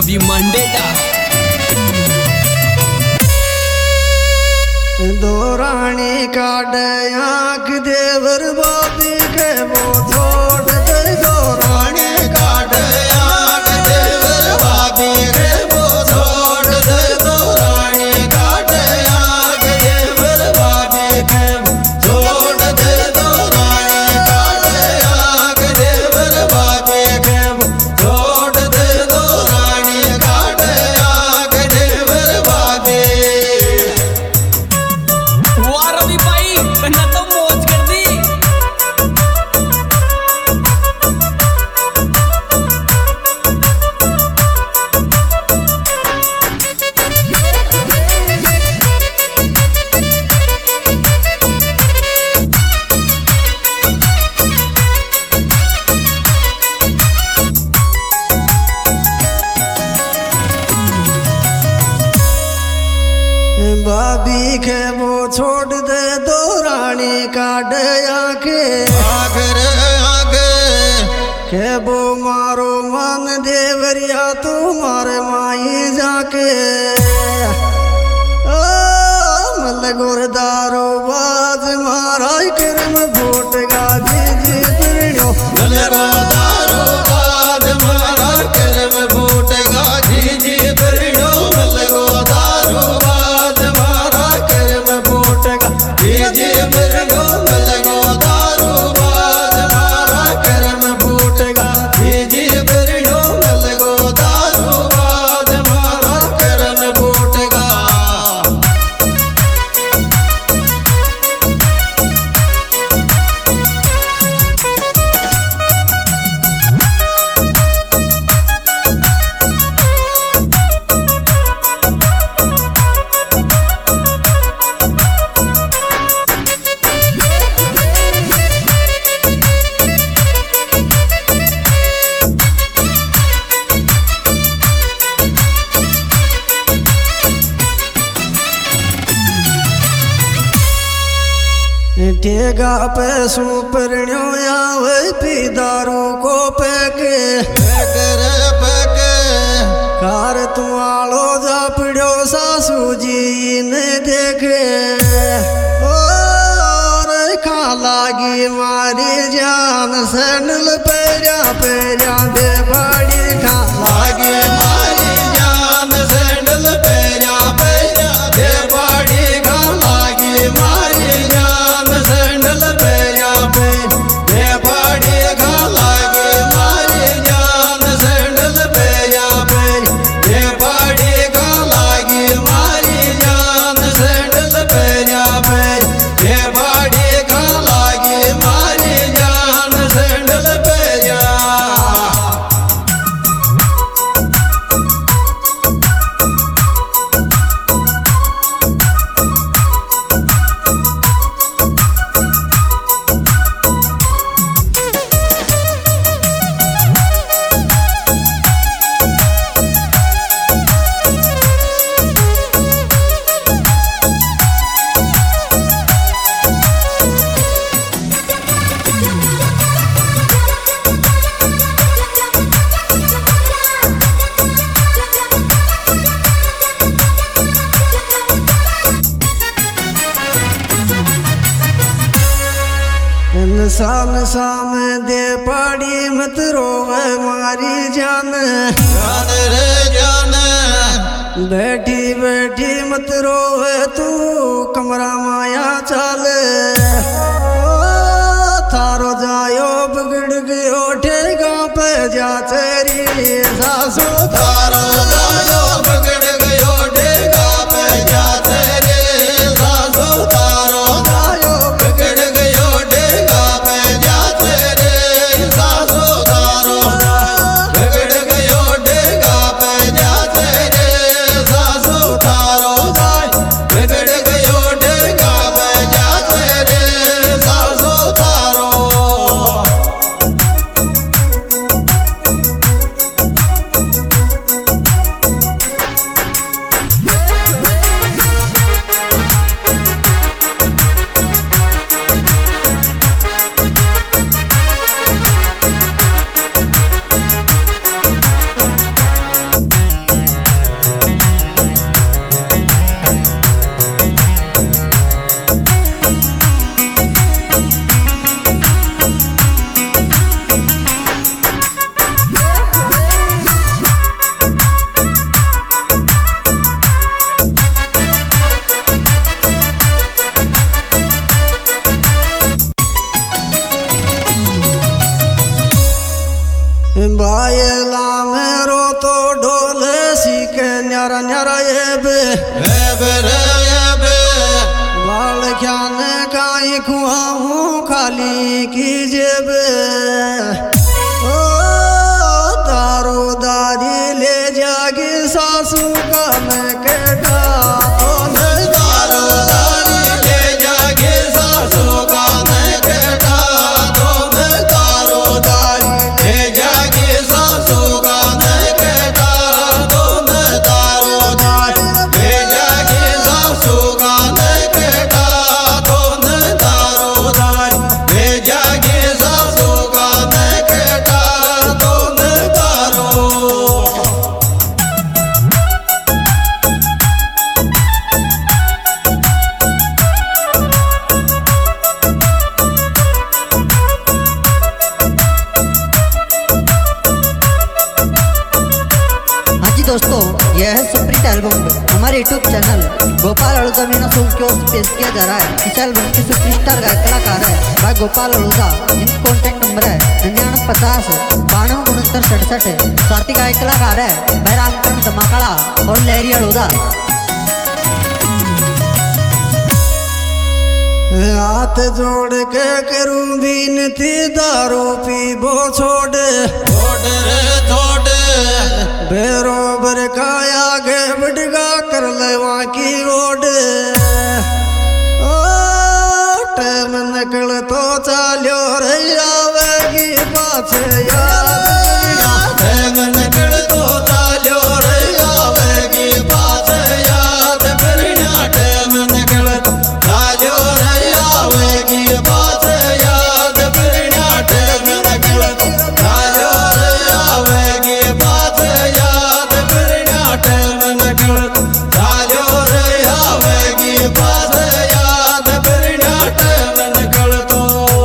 Ravi Mandela. दो रानी काट आँख देवर बाबी के वो छोड़ दे। दो रानी काट आँख देवर बाबी के वो छोड़ दे। दो रानी काट आँख देवर बाबी के वो छोड़ दे। दो रानी काट आँख देवर बाबी के वो छोड़ दे। दो रानी काट आँख देवर बाबी। वाह रवि भाई कहना तो मौज कर दी। भाभी के वो छोड़ दे। दो रानी काट आके आखिर आगे के वो मारो मन देवरिया तुम्हारे माई जाके। ओ मल गुरदारो बाज मारा करम भोट गाजी जी पिरणो। मल गुरदारो बाज मारा करम भोट गाजी जी पिरणो। मल गुरदारो बाज मारा करम भोट गाजी पिरणो। मल गुरदारो बाज मारा करम भोट गाजी पिरणो। मल गुरदारो बाज मारा करम भोट गा। ठेगा पे सुपरण्यो आवे पी दारू को पैके कार तुम्हारो जा पिड़ो सासू जी ने देखे। और खा लागी मारी जान सैंडल पैरा पैरा दे बाड़ी। खा लागी मारी जान सैंडल पैरा पैरा दे बाड़ी। खा लागी मारी जान सैंडल पैरा पे दे बाड़ी। खा लागी मारी जान सैंडल पैरा पे दे बाड़ी। खा लागी मारी जान सैंडल पैरा पे दे बाड़ी। खा लागी मारी जान सैंडल पैरा। इंसान सामने दे पड़ी मत रोवे मारी जान। जान रे जान बैठी बैठी मत रोवे तू कमरा माया चल। थारो जायो बिगड़ गयो ठेगा पे जा तेरी सासू। थारो जायो बिगड़ गयो ठेगा पे जा तेरी सासू। थारो जायो बिगड़ गयो ठेगा पे जा तेरी सासू। थारो बिगड़ गयो ठेगा पे जा तेरी सासू। थारो बिगड़ गयो खुआऊं खाली की जेब ओ दारू दारी ले जागी सासू का मैं केटा तो मैं दारू दारी ले जागी सासू का मैं केटा तो मैं दारू दारी ले जागी सासू का मैं केटा तो मैं दारू दारी ले जागी सासू का मैं केटा तो मैं दारू दारी ले जागी सासू का मैं केटा तो मैं दारू हाँ जी दोस्तों, यह है सुप्रीत एल्बम हमारे YouTube channel Gopal Aduja Meena song की ओर से पेश किया जा रहा है। इस एल्बम की सुपरस्टार गायक कलाकार है भाई गोपाल अड़ूजा। इनका कॉन्टैक्ट नंबर है 9950 92 69 67। साथी गायक कलाकार है भाई रामकरण धमाकाड़ा और लहरी अड़ूजा। हाथ जोड़ के करूं बीनती दारू पीबो छोड़ रे छोड़ बेरोबर का आगे बड़गा कर लेवा की ओड ओ टाइम निकल तो चालो रे आवेगी पाछे याद टाइम निकल तो चालो रे आवेगी पाछे याद बिना टाइम निकल चालो रे आवेगी पाछे याद बिना टाइम निकल चालो रे आवेगी पाछे याद बिना टाइम निकल चालो रे आवेगी पाछे याद बिना टाइम निकल तो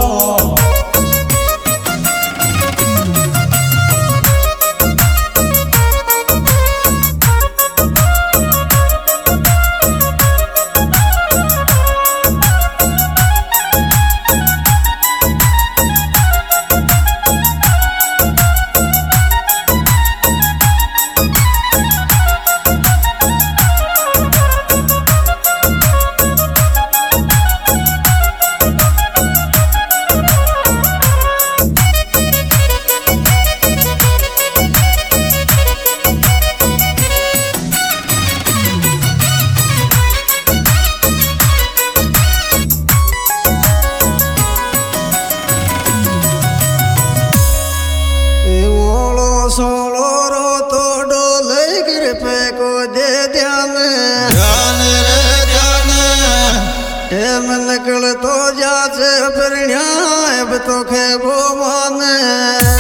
सोलो रो तो डोले गिर पे को दे ध्यान ध्यान रे ध्यान टाइम निकल तो जाचे फिर अब तो खेबो मान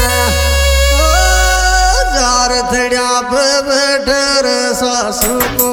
जार थड़िया पे बैठे रे सासू को